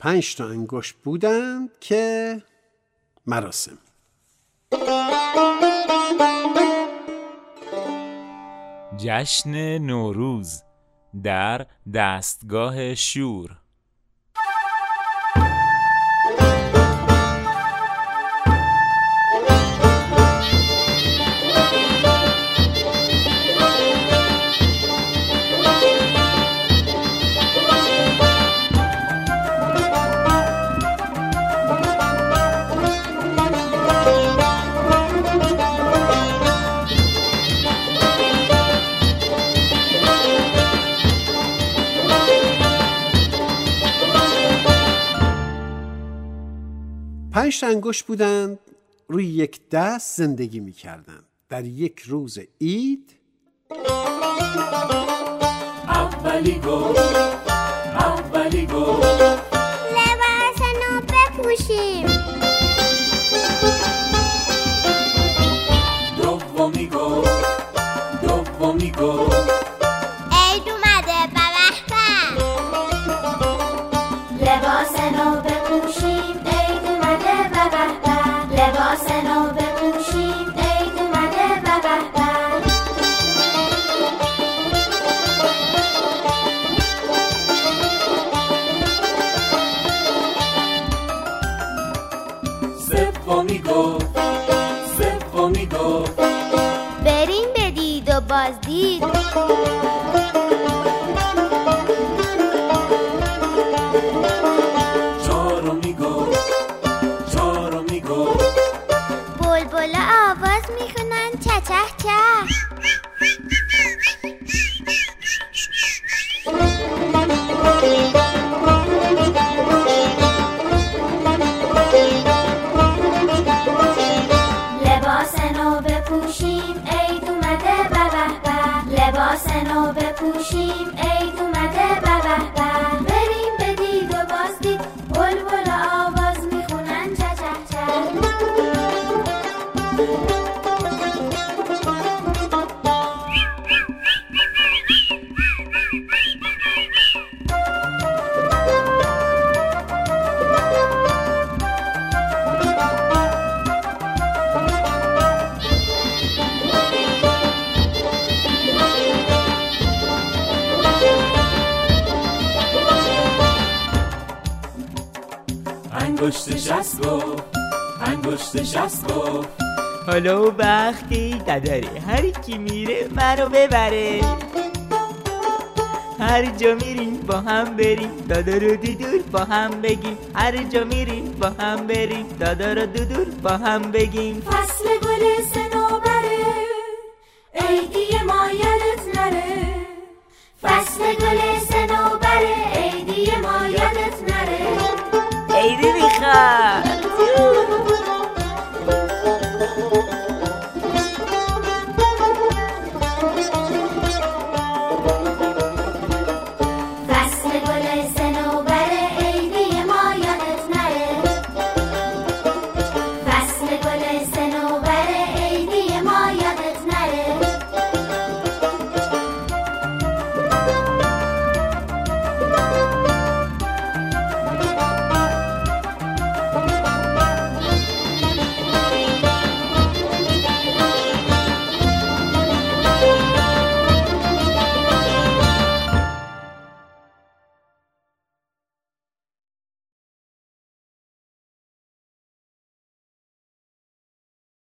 5 تا انگشت بودند که مراسم. جشن نوروز در دستگاه شور. پنج تا انگشت بودند، روی یک دست زندگی می کردند. در یک روز عید اولی گل لباس نو بپوشیم. دومی گل عید اومده به به. لباس نو بپوشیم، عید اومده به به. لباس نو بپوشیم، عید اومده به به. سومی گل بریم بدید و بازدید. چهارمی گل بلبل آواز میخونن چه چه چه. لباس نو بپوشیم، عید اومده به به به. لباس نو بپوشیم، عید اومده به به به. بریم بدید و بازدید، بلبل آواز میخونن چه چه چه. انگشت شست گفت حالا وقتی نداره، هر کی میره منو ببره. هر جا میریم با هم بریم، دادا رو دودور با هم بگیم. هر جا میریم با هم بریم، دادا رو دودور با هم بگیم. فصل گل صنوبره، عیدی ما یادت نره. فصل گل صنوبره، عیدی ما یادت نره. عیدی میخواد